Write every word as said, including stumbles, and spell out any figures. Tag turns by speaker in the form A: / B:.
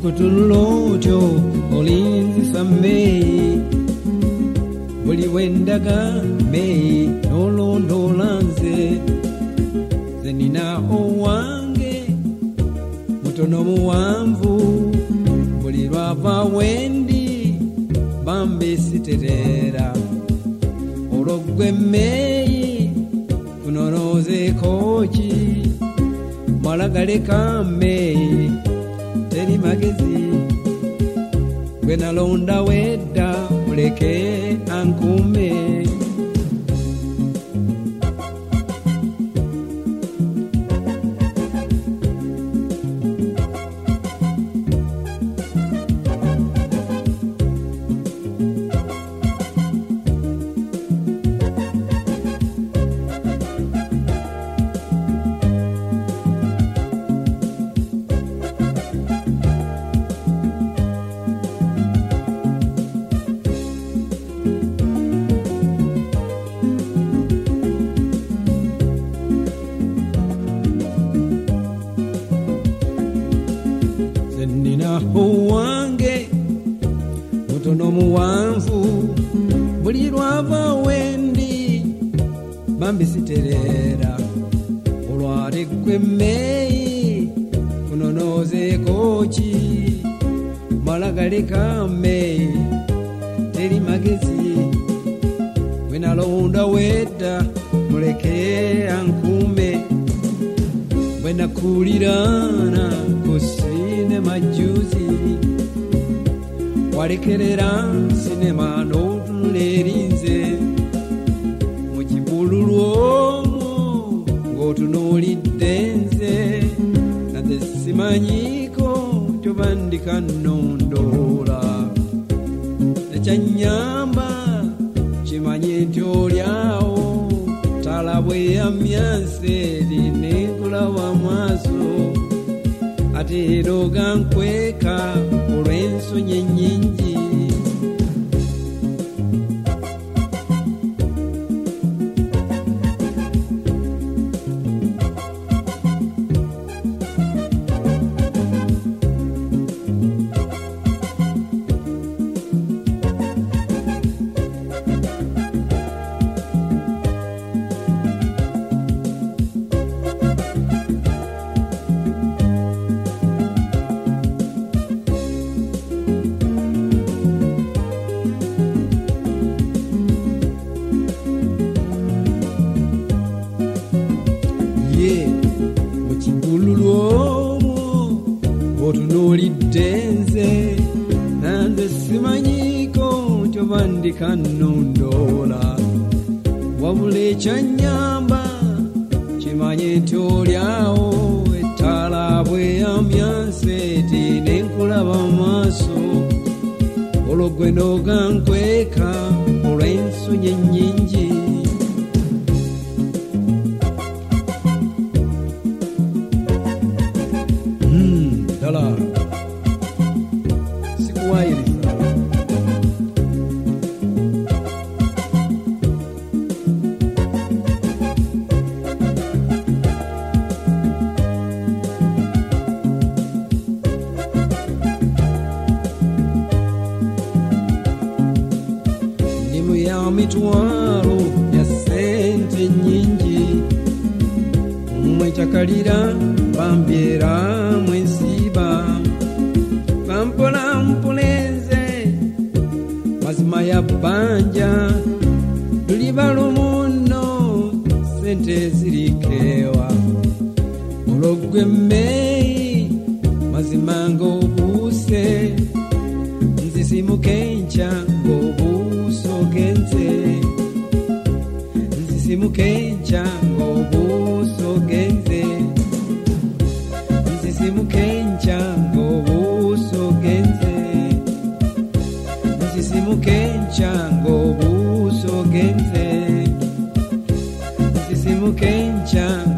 A: Kutulotyo olinzi famei buli wendaga mei nolondolanze zenina owange mutono muwanvu buli lwava wendi bambi siterera ologwe mei kunonoze kochi malagale kamei teri magezi gwena londa wedda muleke ankume Owange mutono muwanvu buli lwava wendi bambi siterera olwali gwe mei kunonoze kochi malagale kamei teri magezi wena londa wedda muleke ankume wena kulirana kusine majuzi walekerera sinema n'otunulerinze mu kibululu omwo ng'otunuulidde nze nate simanyiko kyobandika nnondoola ekyanyamba kimanye nti olyawo tala bwe yamyanse erinenkulaba maaso ate eroga nkweka olw'ensonyi ennyingi otunulidde nze nanze simanyiko kyobandika nnondoola wabula ekyanyamba kimanye nti olyawo ettaala bwe yamyanse eti nenkulaba maaso olwo gwe nooga nkweka olw'ensonyi ennyingi dala sikuwairiza ndimu ya mitwalo ya sente nyingi mwechakalira bambyera mwensiba bampola mpuleze mazima ya bbanja luliba lumuno sente zirikewa ologwe mei mazima ng'obuuse nzisimuke nca ng'obuuso genze nzisimuke nca ng'obuuso genze nzisimuke nca ng'obuuso genze nzisimuke nca ng'obuuso genze nzisimuke nca